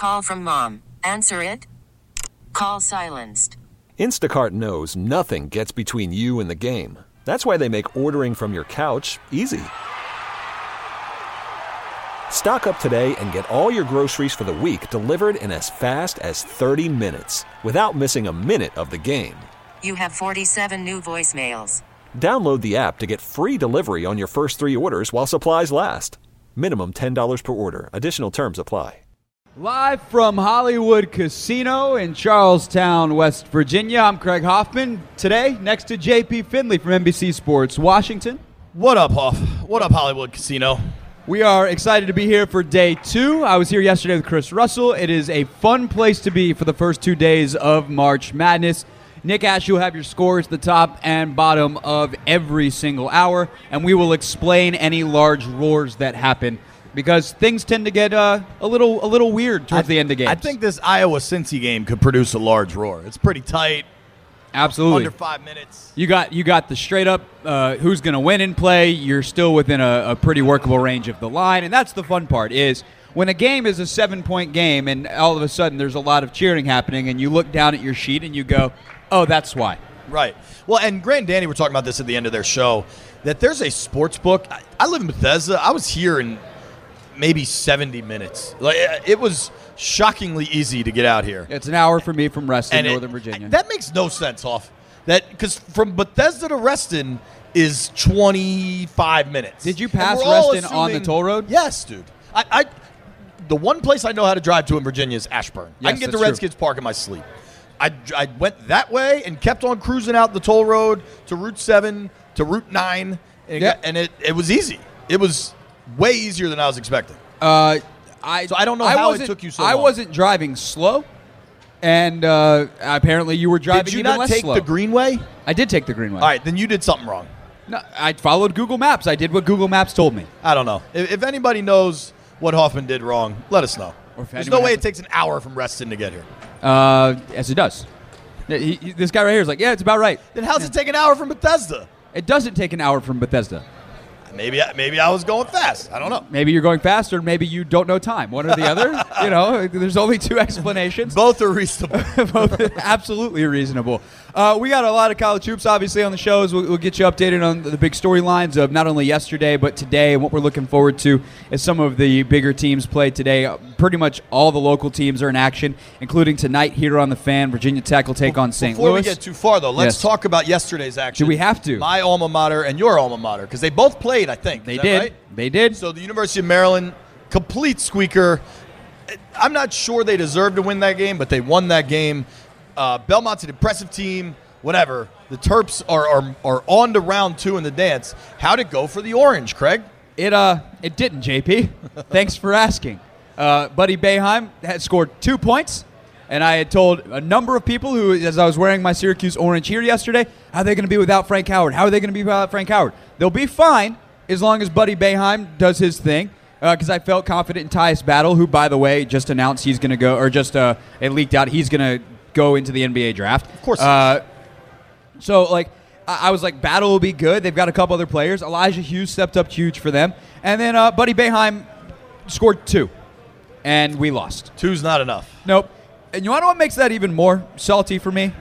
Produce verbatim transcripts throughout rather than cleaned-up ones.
Call from mom. Answer it. Call silenced. Instacart knows nothing gets between you and the game. That's why they make ordering from your couch easy. Stock up today and get all your groceries for the week delivered in as fast as thirty minutes without missing a minute of the game. You have forty-seven new voicemails. Download the app to get free delivery on your first three orders while supplies last. Minimum ten dollars per order. Additional terms apply. Live from Hollywood Casino in Charlestown, West Virginia, I'm Craig Hoffman. Today, next to J P Finley from N B C Sports Washington. What up, Hoff? What up, Hollywood Casino? We are excited to be here for day two. I was here yesterday with Chris Russell. It is a fun place to be for the first two days of March Madness. Nick Ash, you'll have your scores at the top and bottom of every single hour, and we will explain any large roars that happen because things tend to get uh, a little a little weird towards I, the end of games. I think this Iowa-Cincy game could produce a large roar. It's pretty tight. Absolutely. Under five minutes. You got you got the straight up uh, who's going to win in play. You're still within a, a pretty workable range of the line, and that's the fun part is when a game is a seven-point game and all of a sudden there's a lot of cheering happening and you look down at your sheet and you go, oh, that's why. Right. Well, and Grant and Danny were talking about this at the end of their show, that there's a sports book. I, I live in Bethesda. I was here in maybe seventy minutes. Like it was shockingly easy to get out here. It's an hour for me from Reston, And it- Northern Virginia. That makes no sense, Hoff. That because from Bethesda to Reston is twenty-five minutes. Did you And pass we're all Reston on the assuming- toll road? Yes, dude. I, I the one place I know how to drive to in Virginia is Ashburn. I Yes, can get to that's true. Redskins Park in my sleep. I, I went that way and kept on cruising out the toll road to Route seven to Route nine, and, it, Yeah. got- and it, it was easy. It was way easier than I was expecting. Uh, I, So I don't know how it wasn't- took you so I long. wasn't driving slow, and uh, apparently you were driving Did you even not less take slow. the Greenway? I did take the Greenway. All right, then you did something wrong. No, I followed Google Maps. I did what Google Maps told me. I don't know. If, if anybody knows what Hoffman did wrong, let us know. Or if There's anyone no way has it takes an hour from Reston to get here. Uh, yes, it does. He, he- this guy right here is like, yeah, it's about right. Then how's it take an hour from Bethesda? It doesn't take an hour from Bethesda. Maybe I, maybe I was going fast. I don't know. Maybe you're going faster, maybe you don't know time. One or the other. You know, there's only two explanations. Both are reasonable. Both absolutely reasonable. Uh, we got a lot of college hoops, obviously, on the shows. We'll, we'll get you updated on the big storylines of not only yesterday, but today. And what we're looking forward to as some of the bigger teams play today. Uh, pretty much all the local teams are in action, including tonight here on the Fan. Virginia Tech will take on Saint Before Louis. we get too far, though, let's Yes. talk about yesterday's action. Do we have to? My alma mater and your alma mater, because they both played, I think. They Is that did. right? They did. So the University of Maryland, complete squeaker. I'm not sure they deserved to win that game, but they won that game. Uh, Belmont's an impressive team. Whatever. The Terps are, are are on to round two in the dance. How'd it go for the Orange, Craig? It uh, it didn't, J P. Thanks for asking. Uh, Buddy Boeheim had scored two points, and I had told a number of people who, as I was wearing my Syracuse orange here yesterday, how are they going to be without Frank Howard? How are they going to be without Frank Howard? They'll be fine as long as Buddy Boeheim does his thing. Because uh, I felt confident in Tyus Battle, who, by the way, just announced he's going to go, or just uh, it leaked out he's going to go into the N B A draft. Of course. Uh, so, like, I I was like, Battle will be good. They've got a couple other players. Elijah Hughes stepped up huge for them. And then uh, Buddy Boeheim scored two. And we lost. Two's not enough. Nope. And you want to know what makes that even more salty for me?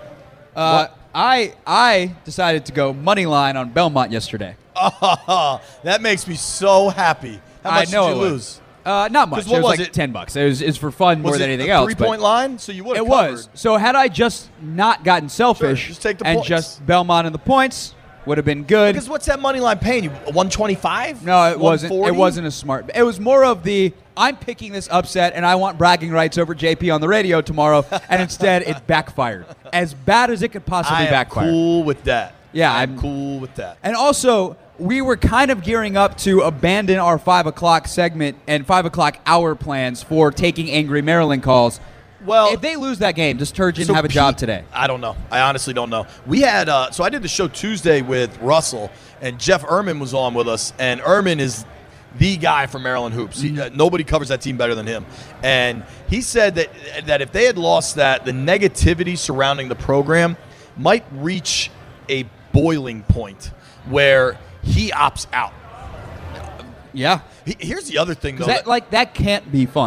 Uh, I I decided to go money line on Belmont yesterday. Oh, that makes me so happy. How much I know did you it would. lose? Uh, not much. 'Cause what it was, was like it? ten bucks. It was, it was for fun more Was than it anything a else. but three-point line? So you would have It was. So had I just not gotten selfish Sure, just take the and points. just Belmont and the points, would have been good. Because what's that money line paying you? one twenty-five? No, it wasn't. It one forty? wasn't a smart. It was more of the I'm picking this upset and I want bragging rights over J P on the radio tomorrow, and instead it backfired. As bad as it could possibly I am backfire. cool with that. Yeah, I'm, I'm- cool with that. And also, we were kind of gearing up to abandon our five o'clock segment and five o'clock hour plans for taking angry Maryland calls. Well, If they lose that game, does Turgeon So have a job Pete- today? I don't know. I honestly don't know. We had uh, so I did the show Tuesday with Russell, and Jeff Erman was on with us, and Erman is the guy for Maryland hoops. He, uh, nobody covers that team better than him, and he said that that if they had lost that, the negativity surrounding the program might reach a boiling point where he opts out. Yeah. He, here's the other thing, though. That, like, that can't be fun.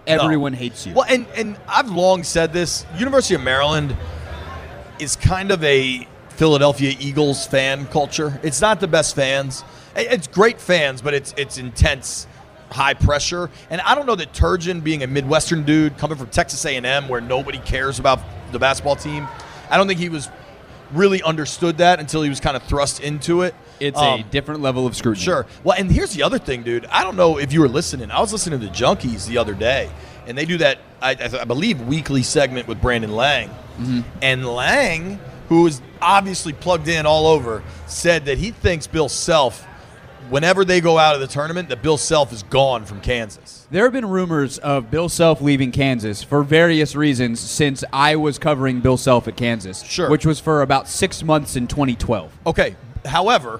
everyone hates you. Well, and, and I've long said this. University of Maryland is kind of a Philadelphia Eagles fan culture. It's not the best fans. It's great fans, but it's it's intense, high pressure. And I don't know that Turgeon, being a Midwestern dude coming from Texas A and M where nobody cares about the basketball team, I don't think he was really understood that until he was kind of thrust into it. It's um, a different level of scrutiny. Sure. Well, and here's the other thing, dude. I don't know if you were listening. I was listening to the Junkies the other day, and they do that, I, I believe, weekly segment with Brandon Lang. Mm-hmm. And Lang, who is obviously plugged in all over, said that he thinks Bill Self, whenever they go out of the tournament, that Bill Self is gone from Kansas. There have been rumors of Bill Self leaving Kansas for various reasons since I was covering Bill Self at Kansas, Sure. which was for about six months in twenty twelve. Okay. However,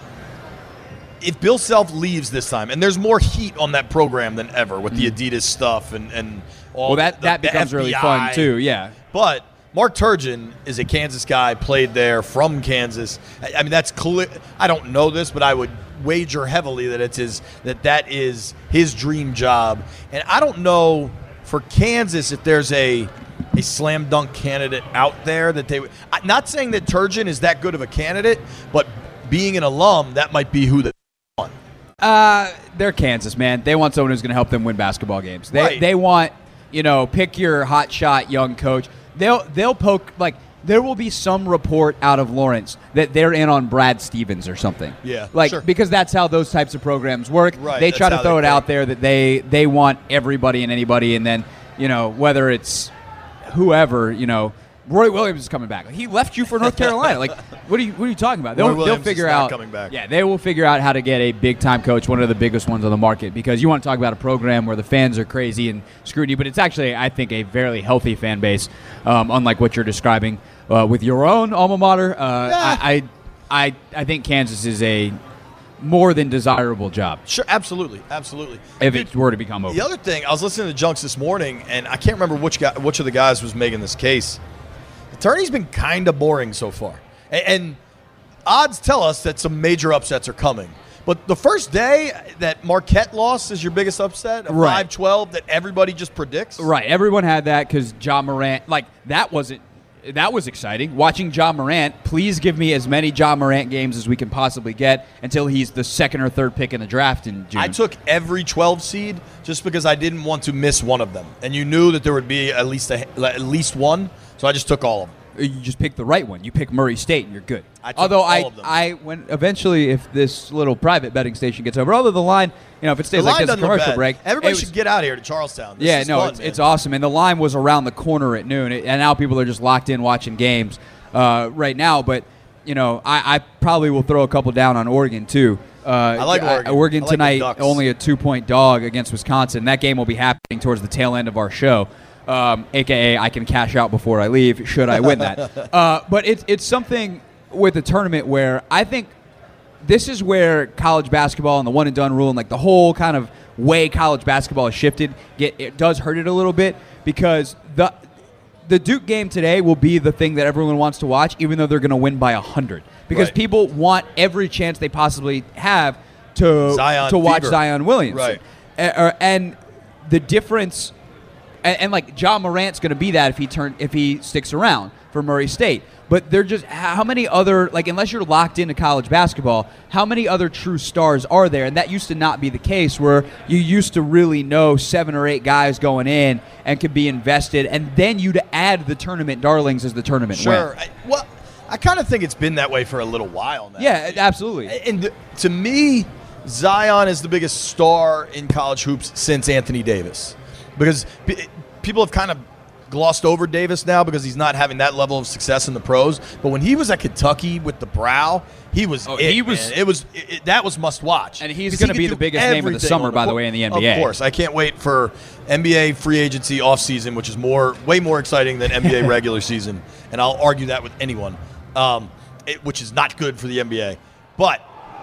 if Bill Self leaves this time, and there's more heat on that program than ever with the Adidas stuff and, and all Well, that, the, that the becomes really F B I. fun, too, yeah. But Mark Turgeon is a Kansas guy, played there, from Kansas. I, I mean, that's clear. I don't know this, but I would wager heavily that it's his that that is his dream job. And I don't know for Kansas if there's a a slam dunk candidate out there that they would. I'm not saying that Turgeon is that good of a candidate, but being an alum, that might be who the one. Uh, they're Kansas, man. They want someone who's going to help them win basketball games. They Right. they want, you know, pick your hot shot young coach. They'll they'll poke, like, there will be some report out of Lawrence that they're in on Brad Stevens or something. Yeah, like sure. because that's how those types of programs work. Right, They that's try to how throw they it think. out there that they they want everybody and anybody, and then, you know, whether it's whoever, you know, Roy Williams is coming back. He left you for North Carolina. Like, what are you what are you talking about? They'll, Roy they'll Williams figure is not out coming back. Yeah, they will figure out how to get a big time coach, one of the biggest ones on the market, because you want to talk about a program where the fans are crazy and scrutiny, but it's actually, I think, a very healthy fan base, um, unlike what you're describing uh, with your own alma mater. Uh, Yeah. I, I I I think Kansas is a more than desirable job Sure, absolutely, absolutely. if Dude, it were to become open. The other thing, I was listening to Junks this morning, and I can't remember which guy, which of the guys was making this case. The tourney's been kind of boring so far, and, and odds tell us that some major upsets are coming. But the first day that Marquette lost is your biggest upset, a Right. five twelve that everybody just predicts. Right, everyone had that because Ja Morant, like, that wasn't, that was exciting. Watching Ja Morant, please give me as many Ja Morant games as we can possibly get until he's the second or third pick in the draft in June. I took every twelve seed just because I didn't want to miss one of them, and you knew that there would be at least a, at least one, so I just took all of them. You just pick the right one. You pick Murray State, and you're good. I took although all I, of them. I, when eventually, if this little private betting station gets over, although the line, you know, if it The stays like line this, doesn't look commercial bad. break, Everybody it should was- get out here to Charlestown. This yeah, is no, fun, it's, man. it's awesome, and the line was around the corner at noon, and now people are just locked in watching games uh, right now. But you know, I, I probably will throw a couple down on Oregon too. Uh, I like Oregon. Oregon I like the tonight, Ducks. only a two-point dog against Wisconsin. That game will be happening towards the tail end of our show. Um, A K A I can cash out before I leave should I win that. uh, but it's it's something with the tournament where I think this is where college basketball and the one and done rule and like the whole kind of way college basketball has shifted, get it does hurt it a little bit because the the Duke game today will be the thing that everyone wants to watch, even though they're going to win by a hundred because Right. people want every chance they possibly have to Zion to watch fever. Zion Williamson. Right. A- or- and the difference. And, and like Ja Morant's going to be that if he turn if he sticks around for Murray State. But they're just how many other like unless you're locked into college basketball, how many other true stars are there? And that used to not be the case where you used to really know seven or eight guys going in and could be invested, and then you'd add the tournament darlings as the tournament Sure. went. I, well, I kind of think it's been that way for a little while now. Yeah, absolutely. And th- to me, Zion is the biggest star in college hoops since Anthony Davis. Because p- people have kind of glossed over Davis now because he's not having that level of success in the pros. But when he was at Kentucky with the Brow, he was Oh, it, he was- man. It was it, it- that was must watch. And he's 'Cause gonna he could be do the biggest name of the everything summer, on by the court. way, in the N B A. Of course. I can't wait for N B A free agency offseason, which is more way more exciting than N B A regular season. And I'll argue that with anyone, um, it, which is not good for the N B A. But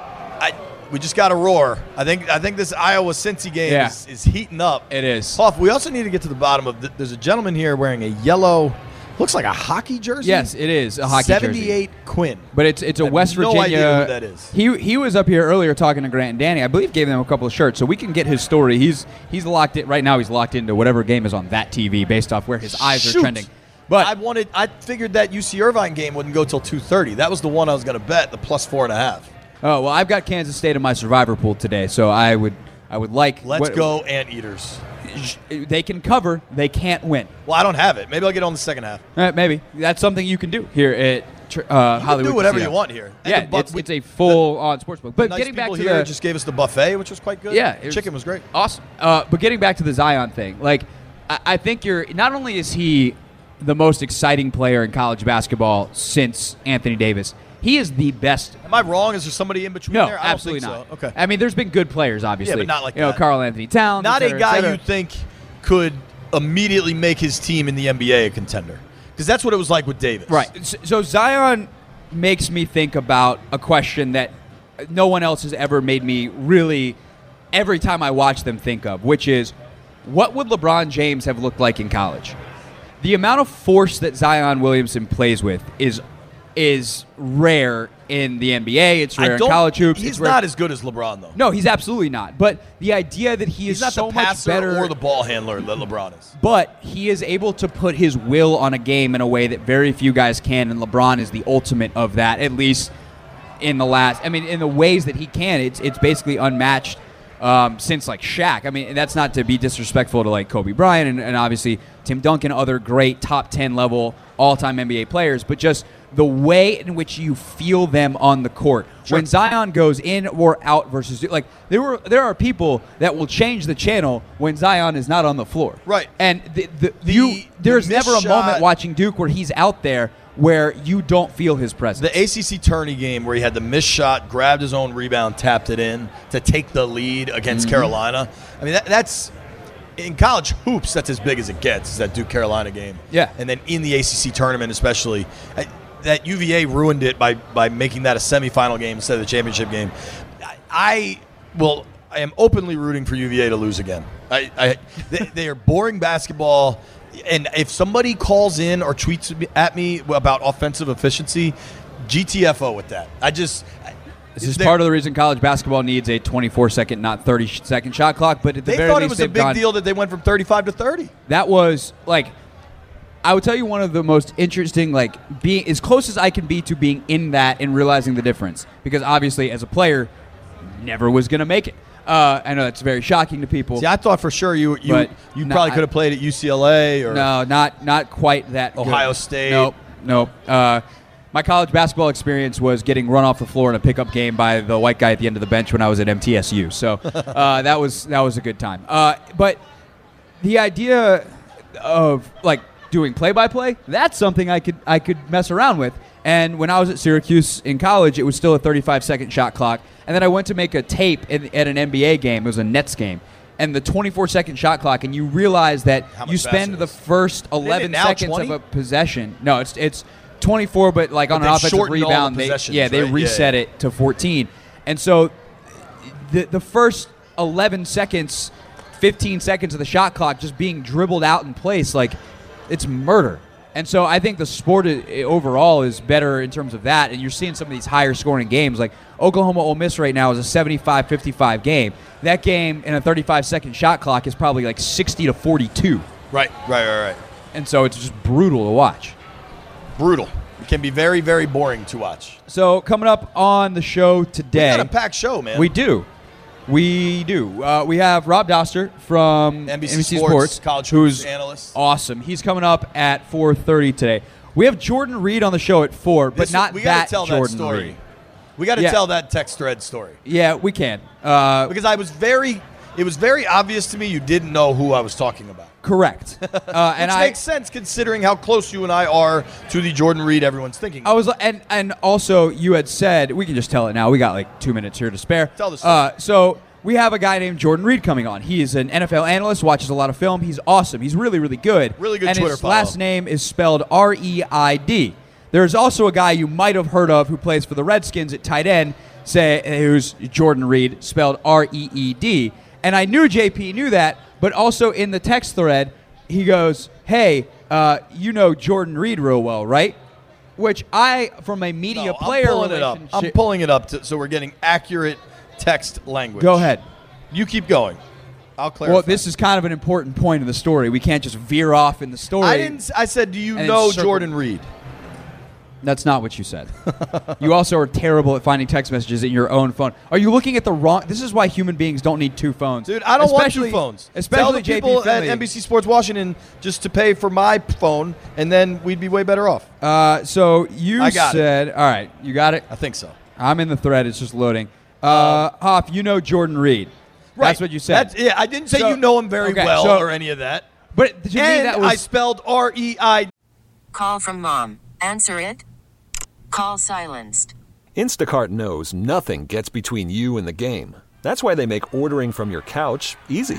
I, we just got to roar. I think I think this Iowa Cincy game Yeah. is, is heating up. It is. Huff, we also need to get to the bottom of th- there's a gentleman here wearing a yellow Looks like a hockey jersey. Yes, it is a hockey jersey. seventy-eight Quinn. But it's it's a I have West no Virginia. idea who that is. He he was up here earlier talking to Grant and Danny. I believe gave them a couple of shirts, so we can get his story. He's he's locked in right now. He's locked into whatever game is on that T V based off where his eyes Shoot. are trending. But I wanted. I figured that U C Irvine game wouldn't go till two thirty. That was the one I was going to bet, the plus four and a half. oh well, I've got Kansas State in my survivor pool today, so I would I would like. Let's what- go Anteaters. They can cover. They can't win. Well, I don't have it. Maybe I'll get on the second half. Uh, maybe that's something you can do here at tr- uh, You Hollywood. can do whatever Casino. you want here. And Yeah, the bu- it's, we- it's a full-on sportsbook. But nice getting back people to here the just gave us the buffet, which was quite good. Yeah, the it was chicken was great. Awesome. Uh, but getting back to the Zion thing, like I, I think you're not only is he the most exciting player in college basketball since Anthony Davis, he is the best. Am I wrong? Is there somebody in between No, there? I don't absolutely think not. So. Okay. I mean, there's been good players, obviously. Yeah, but not like you know, that. Karl Anthony Towns. Not et cetera, a guy et cetera. you think could immediately make his team in the N B A a contender. Because that's what it was like with Davis. Right. S- So Zion makes me think about a question that no one else has ever made me really, every time I watch them, think of, which is, what would LeBron James have looked like in college? The amount of force that Zion Williamson plays with is is rare in the N B A. It's rare I in don't, college hoops. He's It's rare- not as good as LeBron, though. No, he's absolutely not. But the idea that he He's is not so the much passer better or the ball handler that LeBron is. but he is able to put his will on a game in a way that very few guys can, and LeBron is the ultimate of that, at least in the last, I mean, in the ways that he can. It's it's basically unmatched um, since, like, Shaq. I mean, and that's not to be disrespectful to, like, Kobe Bryant and, and obviously Tim Duncan, other great top ten level all-time N B A players, but just the way in which you feel them on the court. Sure. When Zion goes in or out versus, like, there were there are people that will change the channel when Zion is not on the floor. Right. And the, the, The- you the there's missed never a shot- moment watching Duke where he's out there where you don't feel his presence. The A C C tourney game where he had the missed shot, grabbed his own rebound, tapped it in to take the lead against Mm-hmm. Carolina. I mean, that, that's in college hoops. That's as big as it gets. Is that Duke Carolina game? Yeah. And then in the A C C tournament, especially, I, that U V A ruined it by by making that a semifinal game instead of the championship game. I, I will. I am openly rooting for U V A to lose again. I, I they, they are boring basketball. And if somebody calls in or tweets at me about offensive efficiency, G T F O with that. I just This is they're- part of the reason college basketball needs a twenty-four second, not thirty second shot clock. But at the They very thought it least, was a they've big gone- deal that they went from thirty-five to thirty. That was like, I would tell you one of the most interesting, like being as close as I can be to being in that and realizing the difference. Because obviously, as a player, never was going to make it. Uh, I know that's very shocking to people. See, I thought for sure you you But you no, probably I- could have played at U C L A or No, not not quite that. good. Ohio State. Nope, nope. Uh, my college basketball experience was getting run off the floor in a pickup game by the white guy at the end of the bench when I was at M T S U. So uh, that was that was a good time. Uh, but the idea of like doing play-by-play, that's something I could I could mess around with. And when I was at Syracuse in college, it was still a thirty-five second shot clock. And then I went to make a tape in, at an N B A game. It was a Nets game. And the twenty-four second shot clock, and you realize that How much you faster spend it the is. first Isn't it eleven now seconds twenty? of a possession. No, it's it's twenty-four, but like on But an they've offensive shortened all the rebound, they, possessions, yeah, they right? Yeah, reset yeah. it to fourteen. And so the the first eleven seconds, fifteen seconds of the shot clock just being dribbled out in place, like it's murder. And so I think the sport i- overall is better in terms of that. And you're seeing some of these higher scoring games. Like Oklahoma Ole Miss right now is a seventy-five fifty-five game. That game in a thirty-five second shot clock is probably like sixty to forty-two. right, right, right, right. And so it's just brutal to watch. Brutal. It can be very, very boring to watch. So coming up on the show We today, got a packed show, man. we do. We do. Uh, we have Rob Doster from N B C N B C Sports, Sports, college who's hoops analyst. awesome. He's coming up at four thirty today. We have Jordan Reed on the show at four, but This- not we gotta that tell Jordan that story. Reed. We got to Yeah. tell that text thread story Yeah, we can. Uh, because I was very. It was very obvious to me you didn't know who I was talking about. correct. Uh, and Which I, makes sense considering how close you and I are to the Jordan Reed everyone's thinking. I was, and and also you had said we can just tell it now. We got like two minutes here to spare. Tell the story. Uh, so we have a guy named Jordan Reed coming on. He is an N F L analyst, watches a lot of film. He's awesome. He's really, really good. Really good And Twitter his follow. last name is spelled R E I D. There's also a guy you might have heard of who plays for the Redskins at tight end, say who's Jordan Reed, spelled R E E D. And I knew J P knew that, but also in the text thread, he goes, "Hey, uh, you know Jordan Reed real well, right? Which I, from a media No, player I'm pulling it up. relationship. I'm pulling it up to, so we're getting accurate text language. Go ahead. You keep going. I'll clarify. Well, this is kind of an important point of the story. We can't just veer off in the story. I didn't. I said, do you and know then circle- Jordan Reed? That's not what you said. You also are terrible at finding text messages in your own phone. Are you looking at the wrong? This is why human beings don't need two phones. Dude, I don't especially, want two phones. Especially Tell the J P people at Finley. N B C Sports Washington just to pay for my phone, and then we'd be way better off. Uh, so you I got said, all right, you got it? I think so. I'm in the thread. It's just loading. Uh, Hoff, you know Jordan Reed. Right. That's what you said. That's, yeah, I didn't say So- you know him very okay, well so- or any of that. But to me, And that was I spelled R E I. Call from mom. Answer it. Call silenced. Instacart knows nothing gets between you and the game. That's why they make ordering from your couch easy.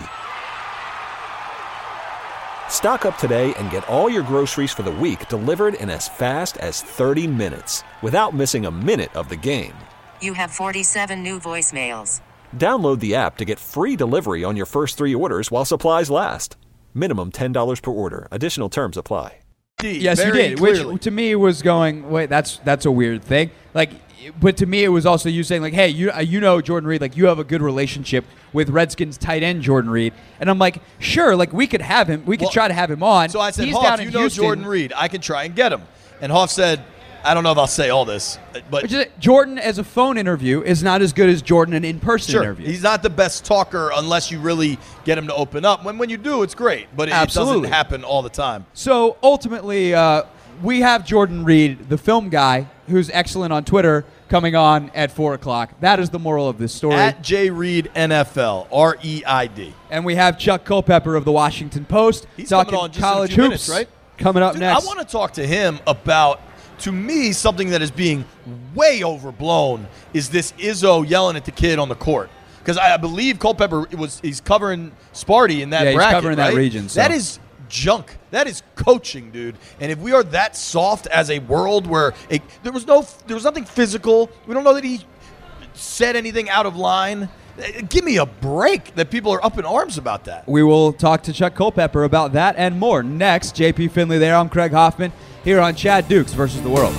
Stock up today and get all your groceries for the week delivered in as fast as thirty minutes without missing a minute of the game. You have forty-seven new voicemails. Download the app to get free delivery on your first three orders while supplies last. Minimum ten dollars per order. Additional terms apply. yes, you very did. clearly. Which to me was going, wait, that's that's a weird thing. Like, but to me it was also you saying like, hey, you uh, you know Jordan Reed, like you have a good relationship with Redskins tight end Jordan Reed, and I'm like, sure, like we could have him, we could Well, try to have him on. So I said, He's Hoff, down you in know Houston. Jordan Reed. I can try and get him. And Hoff said, I don't know if I'll say all this, but Which is, Jordan as a phone interview is not as good as Jordan an in-person sure, interview. he's not the best talker unless you really get him to open up. When when you do, it's great, but it, it Absolutely. doesn't happen all the time. So ultimately, uh, we have Jordan Reed, the film guy, who's excellent on Twitter, coming on at four o'clock. That is the moral of this story. At J Reed N F L, R E I D. And we have Chuck Culpepper of the Washington Post He's talking coming on just in a college few hoops minutes, right? coming up Dude, next. I want to talk to him about, to me, something that is being way overblown is this Izzo yelling at the kid on the court. Because I, I believe Culpepper was he's covering Sparty in that Yeah, he's bracket, covering that right? region, so. That is junk. That is coaching, dude. And if we are that soft as a world where it, there was no, there was nothing physical. We don't know that he said anything out of line. Give me a break that people are up in arms about that. We will talk to Chuck Culpepper about that and more next. J P Finley there. I'm Craig Hoffman here on Chad Dukes versus the World.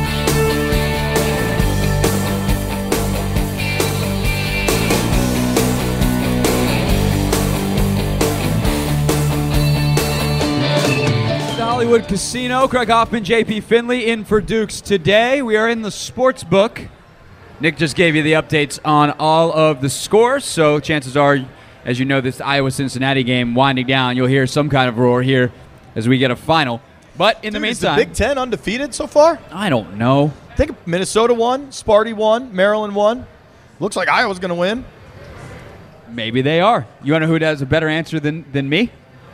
The Hollywood Casino. Craig Hoffman, J P Finley in for Dukes today. We are in the sports book. Nick just gave you the updates on all of the scores, so chances are, as you know, this Iowa-Cincinnati game winding down, you'll hear some kind of roar here as we get a final. But in the Dude, is the meantime, Big Ten undefeated so far? I don't know. I think Minnesota won, Sparty won, Maryland won. Looks like Iowa's going to win. Maybe they are. You want to know who has a better answer than, than me?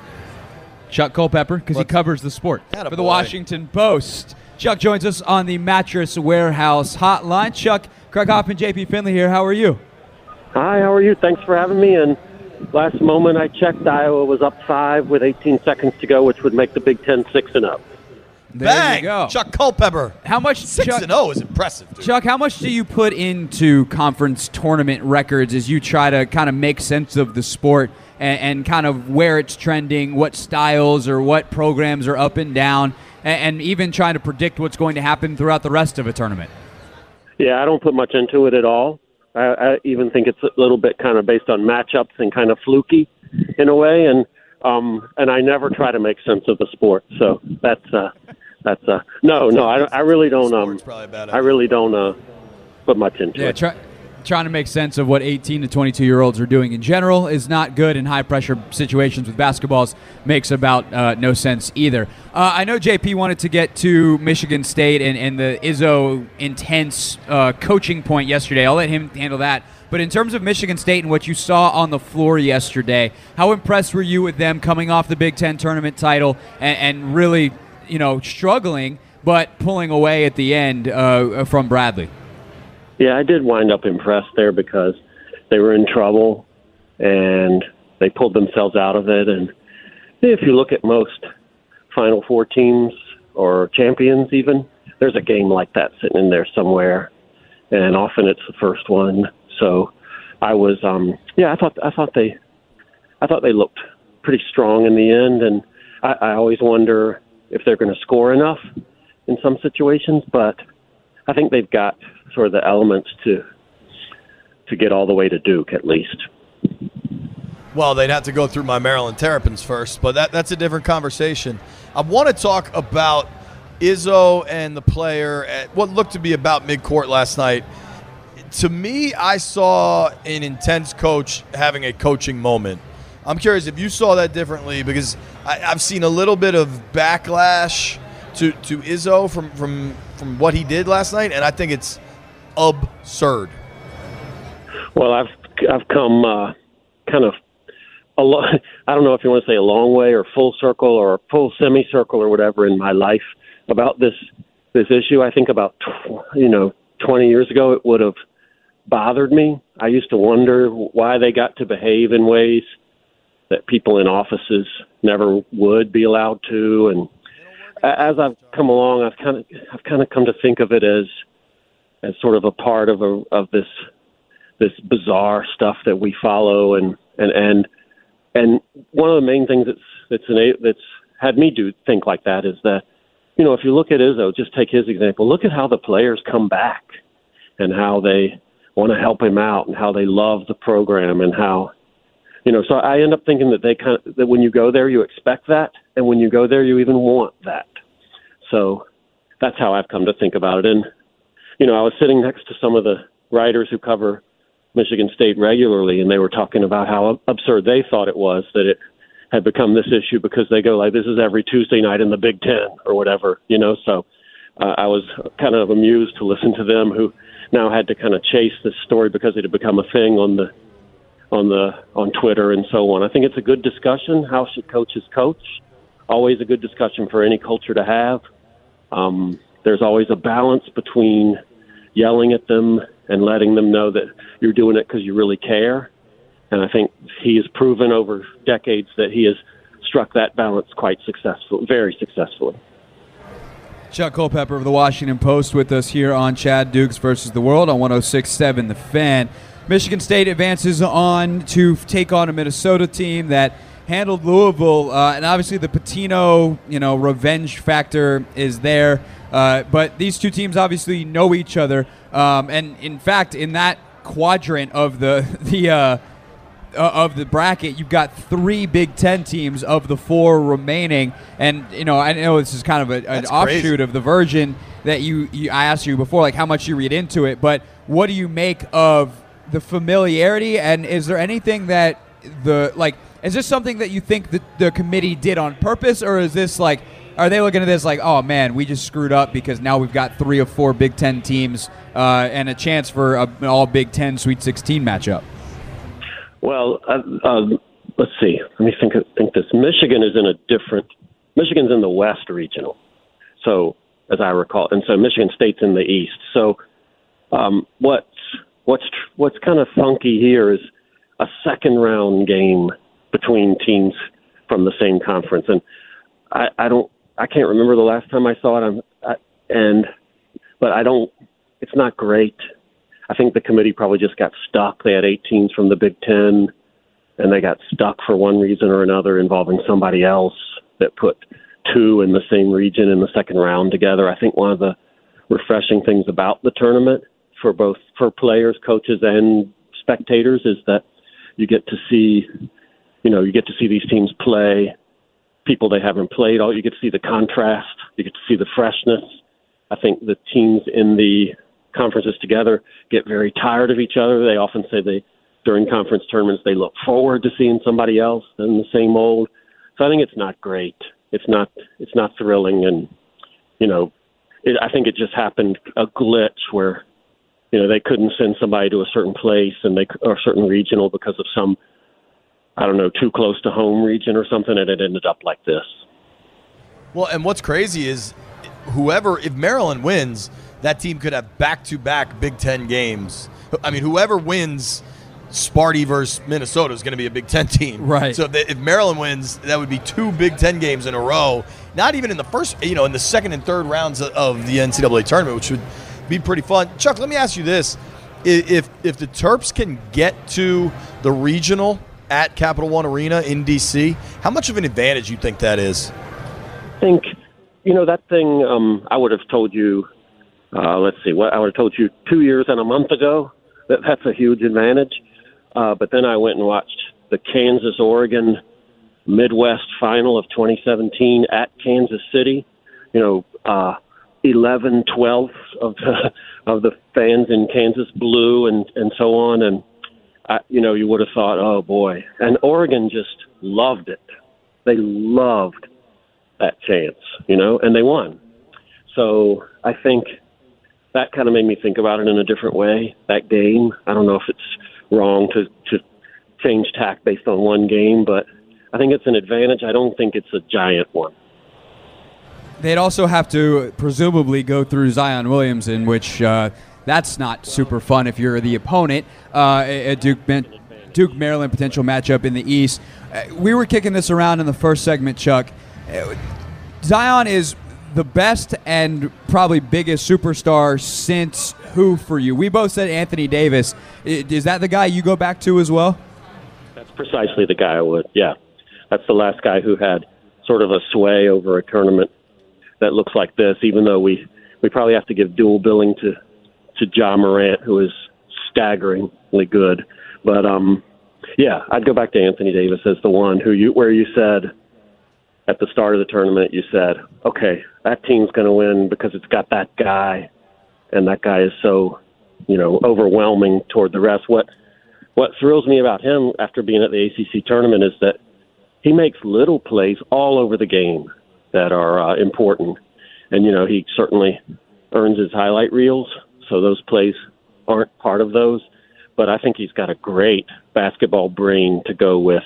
Chuck Culpepper, because he Let's- covers the sport Atta for the boy. Washington Post. Chuck joins us on the Mattress Warehouse hotline. Chuck, Craig Hoffman, J P Finley here. How are you? Hi, how are you? Thanks for having me. And last moment I checked, Iowa was up five with eighteen seconds to go, which would make the Big Ten six and up. There Bang! you go. Chuck Culpepper. How much, Six Chuck, and zero is impressive, dude. Chuck, how much do you put into conference tournament records as you try to kind of make sense of the sport and, and kind of where it's trending, what styles or what programs are up and down, and, and even trying to predict what's going to happen throughout the rest of a tournament? Yeah, I don't put much into it at all. I, I even think it's a little bit kind of based on matchups and kind of fluky in a way. And um, and I never try to make sense of the sport. So that's uh, that's uh, no, no, I, I really don't. Um, Sport's probably a bad I really don't uh, put much into Yeah, it. try, trying to make sense of what eighteen to twenty-two year olds are doing in general is not good, and high pressure situations with basketballs makes about uh, no sense either. Uh, I know J P wanted to get to Michigan State and, and the Izzo intense uh, coaching point yesterday. I'll let him handle that. But in terms of Michigan State and what you saw on the floor yesterday, how impressed were you with them coming off the Big Ten tournament title and, and really, you know, struggling but pulling away at the end uh, from Bradley? Yeah, I did wind up impressed there because they were in trouble and they pulled themselves out of it. And if you look at most Final Four teams or champions even, there's a game like that sitting in there somewhere, and often it's the first one. So I was, um, yeah, I thought I thought they, I thought they looked pretty strong in the end, and I, I always wonder if they're going to score enough in some situations, but I think they've got sort of the elements to to get all the way to Duke at least. Well, they'd have to go through my Maryland Terrapins first, but that, that's a different conversation. I want to talk about Izzo and the player at what looked to be about midcourt last night. To me, I saw an intense coach having a coaching moment. I'm curious if you saw that differently, because I, I've seen a little bit of backlash to, to Izzo from, from, from what he did last night, and I think it's absurd. Well, I've I've come uh, kind of a lo- I don't know if you want to say a long way or full circle or a full semicircle or whatever in my life about this this issue. I think about tw- you know twenty years ago it would have bothered me. I used to wonder why they got to behave in ways that people in offices never would be allowed to, and as I've come along, I've kind of I've kind of come to think of it as as sort of a part of a of this. this bizarre stuff that we follow, and, and, and, and one of the main things that's, that's, an, that's had me do think like that is that, you know, if you look at Izzo, just take his example, look at how the players come back and how they want to help him out and how they love the program and how, you know, so I end up thinking that they kind of, that when you go there, you expect that. And when you go there, you even want that. So that's how I've come to think about it. And, you know, I was sitting next to some of the writers who cover Michigan State regularly, and they were talking about how absurd they thought it was that it had become this issue because they go like, this is every Tuesday night in the Big Ten or whatever, you know. So uh, I was kind of amused to listen to them, who now had to kind of chase this story because it had become a thing on the on the on Twitter and so on. I think it's a good discussion. How should coaches coach? Always a good discussion for any culture to have. Um, there's always a balance between yelling at them and letting them know that you're doing it because you really care. And I think he has proven over decades that he has struck that balance quite successful, very successfully. Chuck Culpepper of the Washington Post with us here on Chad Dukes versus the World on one oh six point seven The Fan. Michigan State advances on to take on a Minnesota team that handled Louisville, uh, and obviously the Pitino, you know, revenge factor is there. Uh, but these two teams obviously know each other, um, and in fact, in that quadrant of the the uh, uh, of the bracket, you've got three Big Ten teams of the four remaining. And you know, I know this is kind of a, an offshoot crazy. of the version that you, you I asked you before, like how much you read into it. But what do you make of the familiarity? And is there anything that the like? Is this something that you think that the committee did on purpose, or is this like? Are they looking at this like, oh, man, we just screwed up because now we've got three of four Big Ten teams uh, and a chance for a, an all Big Ten Sweet sixteen matchup? Well, uh, uh, let's see. Let me think, think this. Michigan is in a different – Michigan's in the West regional, so as I recall. And so Michigan State's in the East. So um, what's, what's, what's kind of funky here is a second-round game between teams from the same conference. And I, I don't – I can't remember the last time I saw it, I'm, I, and but I don't. It's not great. I think the committee probably just got stuck. They had eight teams from the Big Ten, and they got stuck for one reason or another involving somebody else that put two in the same region in the second round together. I think one of the refreshing things about the tournament for both for players, coaches, and spectators is that you get to see, you know, you get to see these teams play. People they haven't played. All you get to see the contrast. You get to see the freshness. I think the teams in the conferences together get very tired of each other. They often say they, during conference tournaments, they look forward to seeing somebody else than the same old. So I think it's not great. It's not. It's not thrilling, and you know, it, I think it just happened a glitch where, you know, they couldn't send somebody to a certain place and they or a certain regional because of some, I don't know, too close to home region or something, and it ended up like this. Well, and what's crazy is whoever, if Maryland wins, that team could have back-to-back Big Ten games. I mean, whoever wins Sparty versus Minnesota is going to be a Big Ten team. Right. So if, they, if Maryland wins, that would be two Big Ten games in a row. Not even in the first, you know, in the second and third rounds of the N C double A tournament, which would be pretty fun. Chuck, let me ask you this. If, if the Terps can get to the regional at Capital One Arena in D C, how much of an advantage do you think that is? I think you know, that thing um, I would have told you, uh, let's see, what I would have told you two years and a month ago, that that's a huge advantage. Uh, but then I went and watched the Kansas-Oregon Midwest Final of twenty seventeen at Kansas City. You know, uh, eleven twelfths of the, of the fans in Kansas blew and, and so on. And, I, you know, you would have thought, oh, boy. And Oregon just loved it. They loved that chance, you know, and they won. So I think that kind of made me think about it in a different way, that game. I don't know if it's wrong to, to change tack based on one game, but I think it's an advantage. I don't think it's a giant one. They'd also have to presumably go through Zion Williamson, which uh, that's not super fun if you're the opponent. Uh, a Duke, Duke Maryland potential matchup in the East. Uh, we were kicking this around in the first segment, Chuck. Uh, Zion is the best and probably biggest superstar since who for you? We both said Anthony Davis. Is that the guy you go back to as well? That's precisely the guy I would, yeah. That's the last guy who had sort of a sway over a tournament that looks like this, even though we, we probably have to give dual billing to, to Ja Morant, who is staggeringly good. But, um, yeah, I'd go back to Anthony Davis as the one who you where you said at the start of the tournament, you said, okay, that team's going to win because it's got that guy, and that guy is so, you know, overwhelming toward the rest. What what thrills me about him after being at the A C C tournament is that he makes little plays all over the game that are uh, important. And, you know, he certainly earns his highlight reels, so those plays aren't part of those. But I think he's got a great basketball brain to go with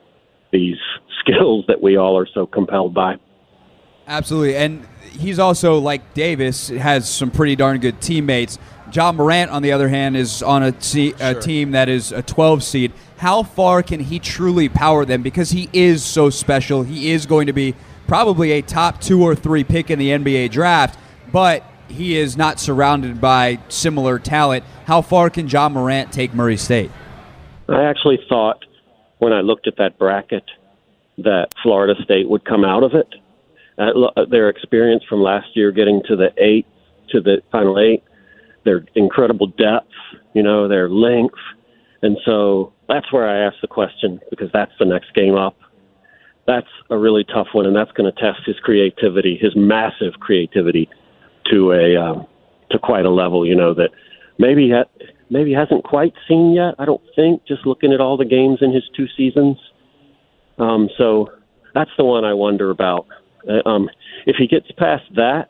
these skills that we all are so compelled by. Absolutely. And he's also, like Davis, has some pretty darn good teammates. Ja Morant, on the other hand, is on a, te- a Sure. team that is a twelve seed. How far can he truly power them? Because he is so special. He is going to be probably a top two or three pick in the N B A draft, but he is not surrounded by similar talent. How far can Ja Morant take Murray State? I actually thought when I looked at that bracket that Florida State would come out of it. Uh, their experience from last year getting to the eight, to the final eight, their incredible depth, you know, their length. And so that's where I asked the question, because that's the next game up. That's a really tough one, and that's going to test his creativity, his massive creativity, to a um, to quite a level, you know, that maybe ha- maybe hasn't quite seen yet. I don't think, just looking at all the games in his two seasons. Um, so that's the one I wonder about. Uh, um, if he gets past that,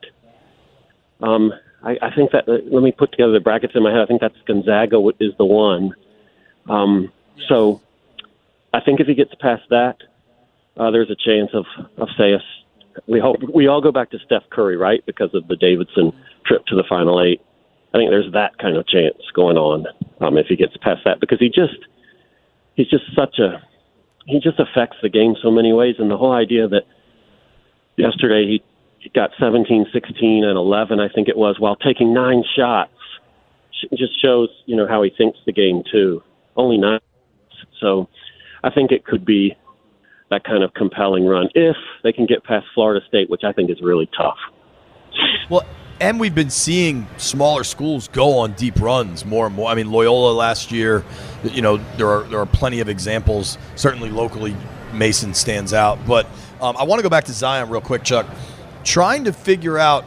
um, I, I think that uh, let me put together the brackets in my head. I think that's Gonzaga is the one. Um, yes. So I think if he gets past that, uh, there's a chance of of say us. We hope we all go back to Steph Curry, right? Because of the Davidson trip to the Final Eight. I think there's that kind of chance going on um, if he gets past that, because he just he's just such a he just affects the game so many ways. And the whole idea that yesterday he, he got seventeen, sixteen, and eleven, I think it was, while taking nine shots, just shows, you know, how he thinks the game too. Only nine. So I think it could be that kind of compelling run if they can get past Florida State, which I think is really tough. Well, and we've been seeing smaller schools go on deep runs more and more. I mean, Loyola last year, you know, there are there are plenty of examples. Certainly locally, Mason stands out. But um, I want to go back to Zion real quick, Chuck. Trying to figure out,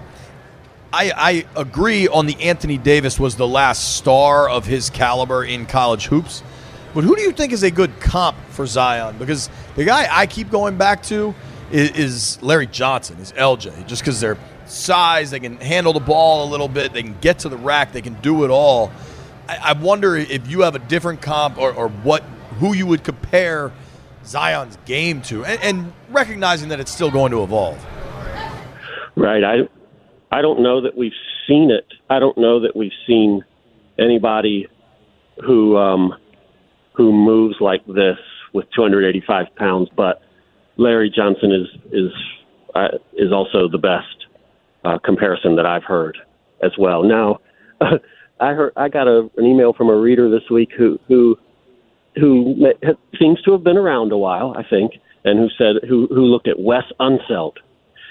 I, I agree on the Anthony Davis was the last star of his caliber in college hoops. But who do you think is a good comp for Zion? Because the guy I keep going back to is, is Larry Johnson, is L J, just because they're size, they can handle the ball a little bit, they can get to the rack, they can do it all. I, I wonder if you have a different comp or, or what who you would compare Zion's game to, and, and recognizing that it's still going to evolve. Right. I I don't know that we've seen it. I don't know that we've seen anybody who um, who moves like this with two hundred eighty-five pounds, but Larry Johnson is is uh, is also the best uh, comparison that I've heard as well. Now, I heard I got a, an email from a reader this week who who who seems to have been around a while, I think, and who said who who looked at Wes Unseld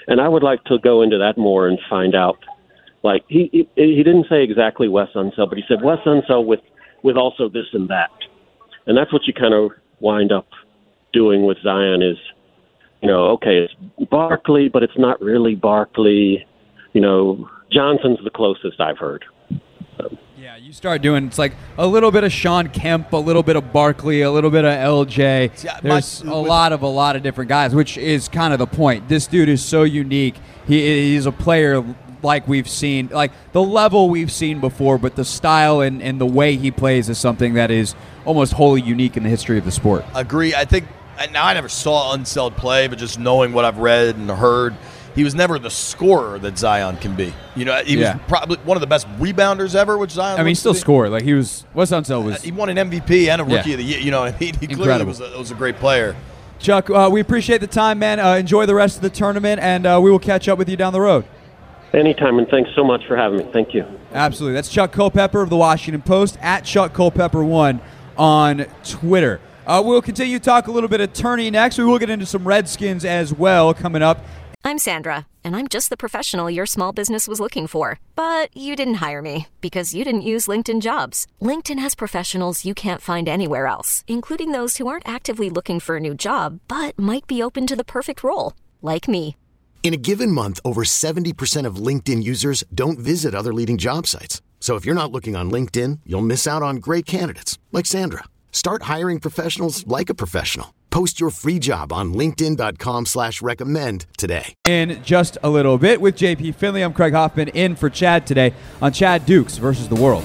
And I would like to go into that more and find out. Like, he he, he didn't say exactly Wes Unseld, but he said Wes Unseld with, with also this and that. And that's what you kind of wind up doing with Zion is, you know, okay, it's Barkley, but it's not really Barkley. You know, Johnson's the closest I've heard. So. Yeah, you start doing, it's like a little bit of Sean Kemp, a little bit of Barkley, a little bit of L J. Yeah, There's my, a lot of a lot of different guys, which is kind of the point. This dude is so unique. He He's a player like we've seen, like the level we've seen before, but the style and, and the way he plays is something that is almost wholly unique in the history of the sport. Agree. I think, now I never saw Unseld play, but just knowing what I've read and heard, he was never the scorer that Zion can be. You know, he Yeah. was probably one of the best rebounders ever, which Zion I mean, he looks still to be. scored. Like he was, Wes Unseld was. He won an M V P and a Rookie Yeah. of the Year. You know what I mean? He clearly Incredible. was a, was a great player. Chuck, uh, we appreciate the time, man. Uh, enjoy the rest of the tournament, and uh, we will catch up with you down the road. Anytime, and thanks so much for having me. Thank you. Absolutely. That's Chuck Culpepper of the Washington Post, at Chuck Culpepper one on Twitter. Uh, we'll continue to talk a little bit of tourney next. We will get into some Redskins as well coming up. I'm Sandra, and I'm just the professional your small business was looking for. But you didn't hire me because you didn't use LinkedIn Jobs. LinkedIn has professionals you can't find anywhere else, including those who aren't actively looking for a new job, but might be open to the perfect role, like me. In a given month, over seventy percent of LinkedIn users don't visit other leading job sites. So if you're not looking on LinkedIn, you'll miss out on great candidates like Sandra. Start hiring professionals like a professional. Post your free job on linkedin.com slash recommend today. In just a little bit with J P Finley, I'm Craig Hoffman in for Chad today on Chad Dukes versus the World.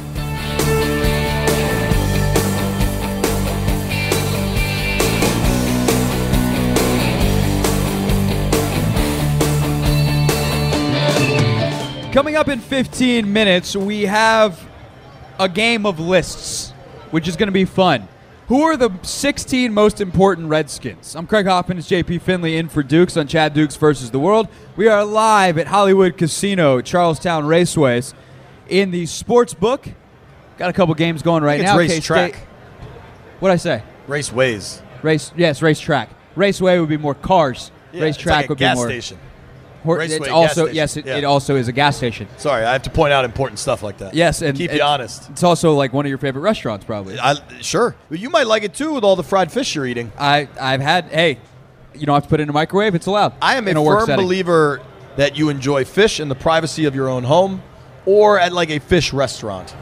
Coming up in fifteen minutes, we have a game of lists, which is going to be fun. Who are the sixteen most important Redskins? I'm Craig Hoffman. It's J P Finley in for Dukes on Chad Dukes versus the World. We are live at Hollywood Casino, Charlestown Raceways, in the sports book. Got a couple games going right It's now. racetrack. K-State- What'd I say? Raceways. Race. Yes, racetrack. Raceway would be more cars. Yeah, racetrack it's like a would gas be more. station. Hor- Raceway, it's gas also station. yes, it, Yeah. it also is a gas station. Sorry, I have to point out important stuff like that. Yes, and keep it- you honest. It's also like one of your favorite restaurants, probably. I, sure. But you might like it too with all the fried fish you're eating. I I've had. Hey, you don't have to put it in a microwave. It's allowed. I am in a work firm setting. believer that you enjoy fish in the privacy of your own home or at like a fish restaurant.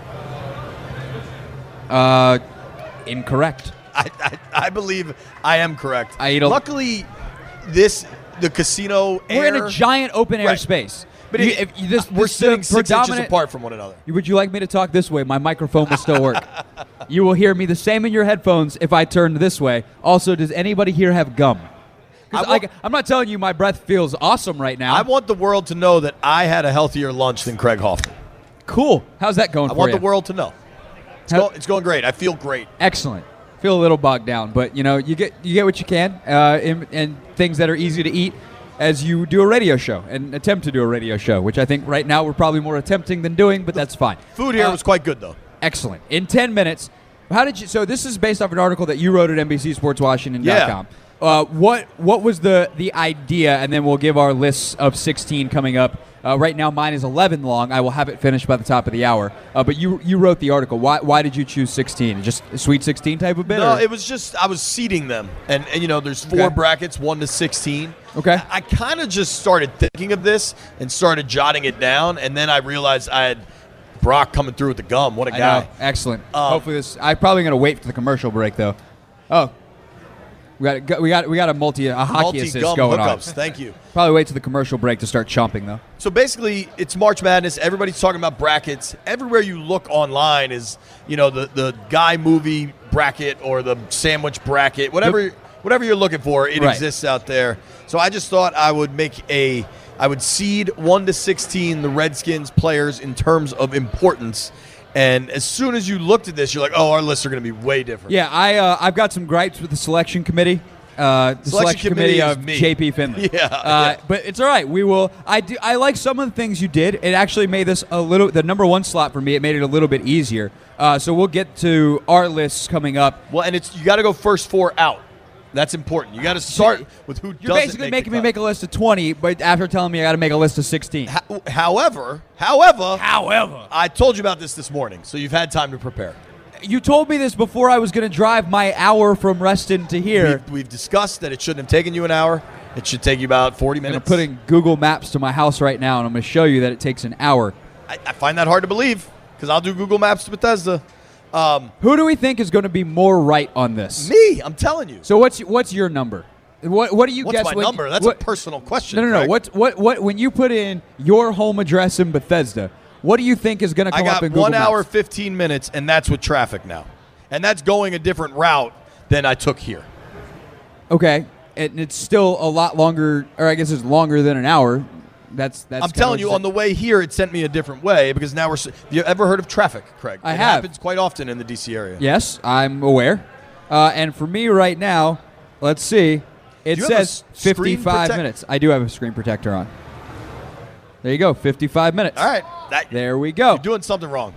Uh, incorrect. I, I, I believe I am correct. I eat a- Luckily, this the casino We're in air- a giant open air Right. space. But You- it- if you- this, we're this, sitting the six inches predominant- apart from one another. Would you like me to talk this way? My microphone will still work. You will hear me the same in your headphones if I turn this way. Also, does anybody here have gum? 'Cause I want- I, I'm not telling you my breath feels awesome right now. I want the world to know that I had a healthier lunch than Craig Hoffman. Cool. How's that going I for want you? the world to know. It's, How- go, it's going great. I feel great. Excellent. Feel a little bogged down, but you know, you get you get what you can, uh, and, and things that are easy to eat as you do a radio show and attempt to do a radio show, which I think right now we're probably more attempting than doing, but that's fine. Food here Uh, was quite good, though. Excellent. In ten minutes, how did you? So this is based off an article that you wrote at N B C Sports Washington dot com. Uh, what what was the the idea? And then we'll give our lists of sixteen coming up. Uh, right now, mine is eleven long. I will have it finished by the top of the hour. Uh, but you you wrote the article. Why why did you choose sixteen? Just a Sweet sixteen type of bit? No, or? it was just I was seeding them, and, and you know, there's four Okay. brackets, one to sixteen. Okay. I, I kind of just started thinking of this and started jotting it down, and then I realized I had Brock coming through with the gum. What a I guy! know. Excellent. Um, Hopefully this. I'm probably gonna wait for the commercial break though. Oh, we got we got we got a multi a hockey Multi assist gum going hookups. on. Thank you. Probably wait to the commercial break to start chomping though. So basically, it's March Madness. Everybody's talking about brackets. Everywhere you look online is, you know, the, the guy movie bracket or the sandwich bracket, whatever Yep. whatever you're looking for, it Right. exists out there. So I just thought I would make a, I would seed one to sixteen the Redskins players in terms of importance. And as soon as you looked at this, you're like, oh, our lists are going to be way different. Yeah, I uh, I've got some gripes with the selection committee. Uh, the Selection selection, committee committee is of me. J P Finley. Yeah, uh, yeah. But it's all right. We will. I do. I like some of the things you did. It actually made this a little. The number one slot for me. It made it a little bit easier. Uh, so we'll get to our lists coming up. Well, and it's you got to go first four out. That's important. You got to start with who You're doesn't basically make making the me cut. make a list of twenty, but after telling me I got to make a list of sixteen. Ho- However, however, However, I told you about this this morning, so you've had time to prepare. you told me this before I was going to drive my hour from Reston to here. We've, we've discussed that it shouldn't have taken you an hour. It should take you about forty And I'm minutes. putting Google Maps to my house right now, and I'm going to show you that it takes an hour. I, I find that hard to believe because I'll do Google Maps to Bethesda. Um, Who do we think is going to be more right on this? me, I'm telling you. So what's what's your number? What what do you What's guess? my when- number? That's what- a personal question. No, no, no. Craig. What what what? When you put in your home address in Bethesda, what do you think is going to I come up got in Google one Maps? hour, fifteen minutes, and that's with traffic now. And that's going a different route than I took here. Okay, and it's still a lot longer, or I guess it's longer than an hour. That's that's. I'm telling you, on the way here, it sent me a different way because now we're. s- Have you ever heard of traffic, Craig? I it have. happens quite often in the D C area. Yes, I'm aware. Uh, and for me right now, let's see. It Do you have a says s- screen fifty-five protect- minutes. I do have a screen protector on. There you go, fifty-five minutes. All right. That, There we go. You're doing something wrong.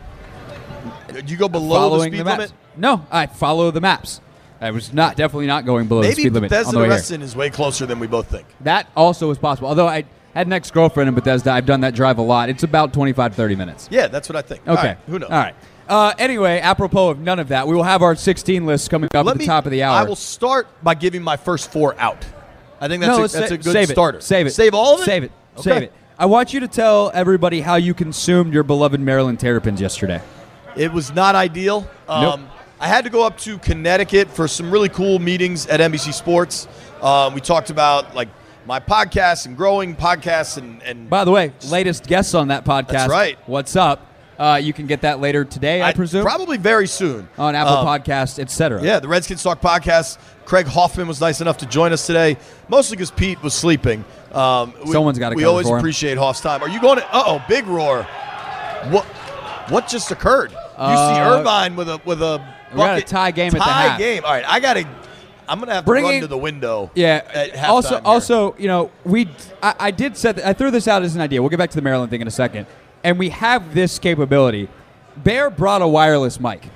Did you go below Following the speed maps. limit? No, I follow the maps. I was not definitely not going below the Maybe speed limit on Bethesda the to way here. Reston is way closer than we both think. That also is possible. Although I had an ex-girlfriend in Bethesda, I've done that drive a lot. It's about twenty-five, thirty minutes. Yeah, that's what I think. Okay. All right, who knows? All right. Uh, anyway, apropos of none of that, we will have our sixteen list coming up Let at the me, top of the hour. I will start by giving my first four out. I think that's, no, a, let's that's sa- a good save starter. It. Save it. Save all of it? Save it. Okay. Save it. I want you to tell everybody how you consumed your beloved Maryland Terrapins yesterday. It was not ideal. Um, Nope. I had to go up to Connecticut for some really cool meetings at N B C Sports. Um, we talked about like my podcasts and growing podcasts and, and By the way, latest guests on that podcast. That's right. What's up? Uh, you can get that later today, I, I- presume, probably very soon on Apple Um, Podcasts, et cetera. Yeah, the Redskins Talk podcast. Craig Hoffman was nice enough to join us today, mostly because Pete was sleeping. Um, we, Someone's gotta We cover always for him. appreciate Hoff's time. Are you going to? Uh oh, big roar! What? What just occurred? You see Uh, Irvine with a with a we got a bucket- tie game at the tie half. game. All right, I gotta. I'm gonna have to Bringing- run to the window. Yeah. At halftime also, here. also, you know, we I, I did set. I threw this out as an idea. We'll get back to the Maryland thing in a second. And we have this capability. Bear brought a wireless mic.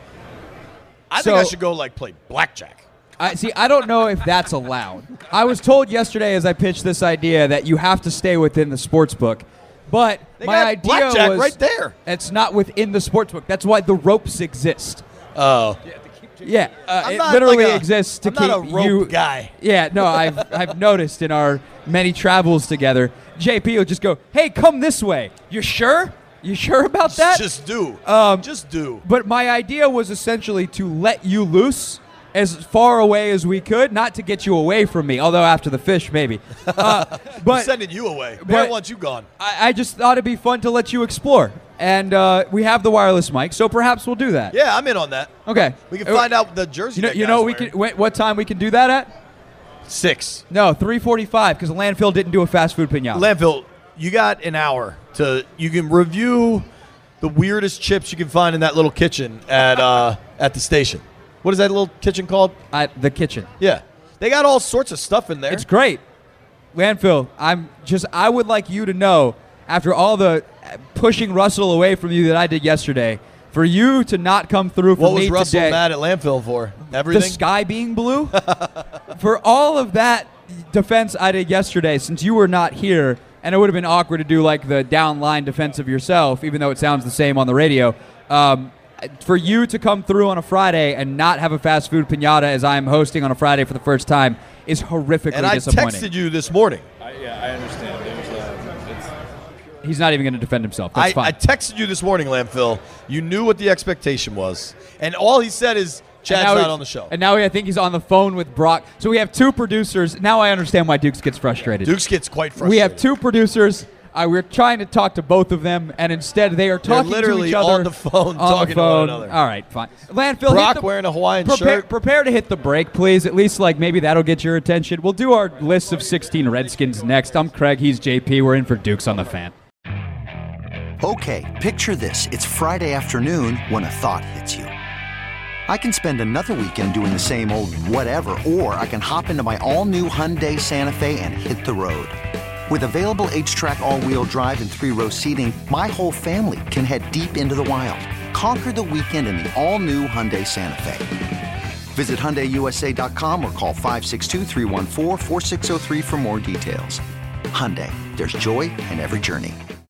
I think I so- should go like play blackjack. I see. I don't know if that's allowed. I was told yesterday as I pitched this idea that you have to stay within the sports book, but They my got idea blackjack was right there. It's not within the sports book. That's why the ropes exist. Oh, Yeah, uh, I'm it not literally like a- exists to I'm keep not a rope you. guy. Yeah, no, I've I've noticed in our many travels together, J P will just go, "Hey, come this way." You sure? You sure about that? just do. Um, just do. But my idea was essentially to let you loose as far away as we could, not to get you away from me, although after the fish, maybe. Uh, I'm but sending you away. Bear but- wants you gone. I, I just thought it'd be fun to let you explore. And uh, we have the wireless mic, so perhaps we'll do that. Yeah, I'm in on that. Okay. We can Uh, find out the jersey. You know, that you guy's know we wearing. can. Wh- what time we can do that at? Six. No, three forty-five, because landfill didn't do a fast food pinata. Landfill, you got an hour to. You can review the weirdest chips you can find in that little kitchen at uh, at the station. What is that little kitchen called? At the kitchen. Yeah, they got all sorts of stuff in there. It's great. Landfill, I'm just, I would like you to know, after all the pushing Russell away from you that I did yesterday, for you to not come through for what me was Russell today. mad at landfill for? The Everything. sky being blue? For all of that defense I did yesterday, since you were not here, and it would have been awkward to do like the downline defense of yourself, even though it sounds the same on the radio. Um, for you to come through on a Friday and not have a fast food pinata as I am hosting on a Friday for the first time is horrifically and I disappointing. texted you this morning. I, yeah, I understand. It was, uh, it's, He's not even going to defend himself. That's I, fine. I texted you this morning, landfill. You knew what the expectation was, and all he said is Chad's And now not he- on the show. And now I think he's on the phone with Brock. So we have two producers. Now I understand why Dukes gets frustrated. Dukes gets quite frustrated. We have two producers. Uh, we're trying to talk to both of them, and instead they are talking literally to each other on the phone on talking the to one phone. another. All right, fine. Landfill, Brock hit the, wearing a Hawaiian prepare, shirt. Prepare to hit the break, please. At least, like maybe that'll get your attention. We'll do our list of sixteen Redskins next. I'm Craig. He's J P. We're in for Dukes on the Fan. Okay, picture this. It's Friday afternoon when a thought hits you. I can spend another weekend doing the same old whatever, or I can hop into my all-new Hyundai Santa Fe and hit the road. With available H-Track all-wheel drive and three-row seating, my whole family can head deep into the wild. Conquer the weekend in the all-new Hyundai Santa Fe. Visit Hyundai U S A dot com or call five six two, three one four, four six zero three for more details. Hyundai, there's joy in every journey.